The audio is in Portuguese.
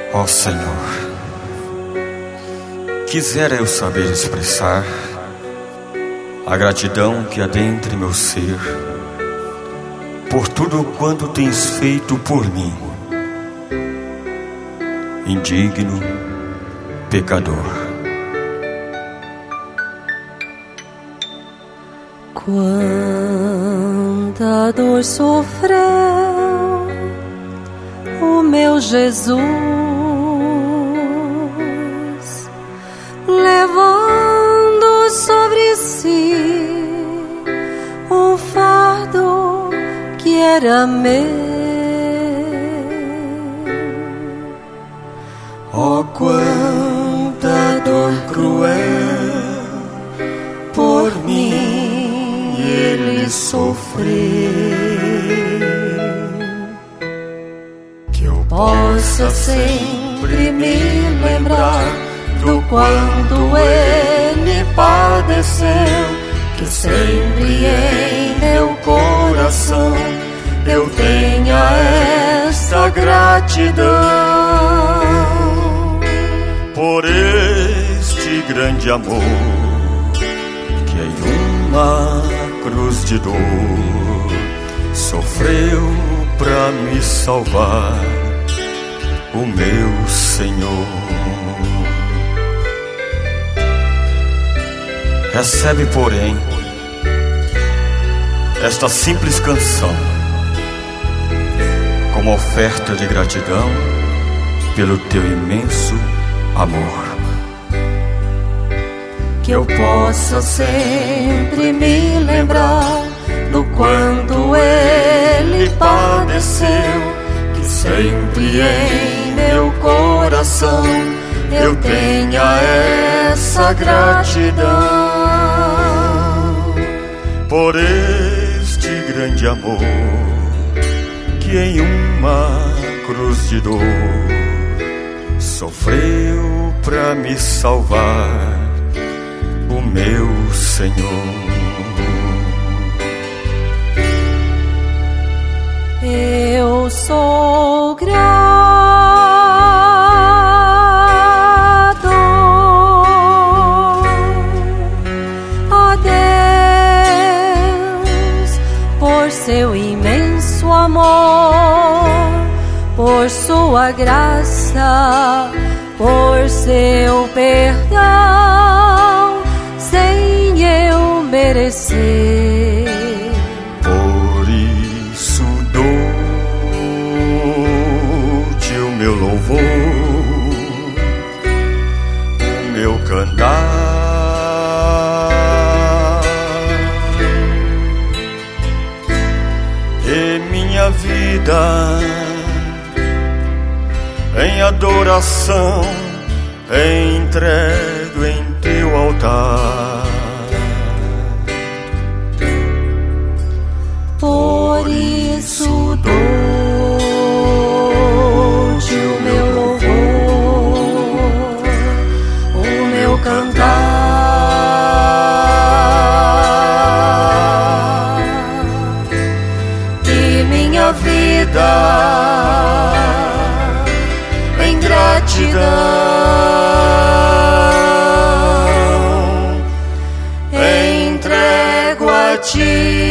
Ó Senhor, quisera eu saber expressar a gratidão que há dentro em meu ser por tudo quanto tens feito por mim, indigno, pecador. Quanta dor sofreu o meu Jesus, levando sobre si um fardo que era meu. Oh, quanta dor cruel por mim ele sofreu, que eu possa sempre me lembrar do quanto ele padeceu, que sempre em meu coração eu tenha esta gratidão por este grande amor que em uma cruz de dor sofreu pra me salvar, o meu Senhor. Recebe, porém, esta simples canção como oferta de gratidão pelo teu imenso amor. Que eu possa sempre me lembrar do quanto ele padeceu, que sempre em meu coração eu tenha essa gratidão por este grande amor que em uma cruz de dor sofreu pra me salvar, o meu Senhor. Eu sou grato a Deus por seu imenso amor, por sua graça, por seu perdão, sem eu merecer. Por isso dou-te o meu louvor, o meu cantar, e minha vida em adoração entrego em teu altar. Por isso dou-te o meu louvor, o meu cantar, e minha vida em gratidão entrego a ti.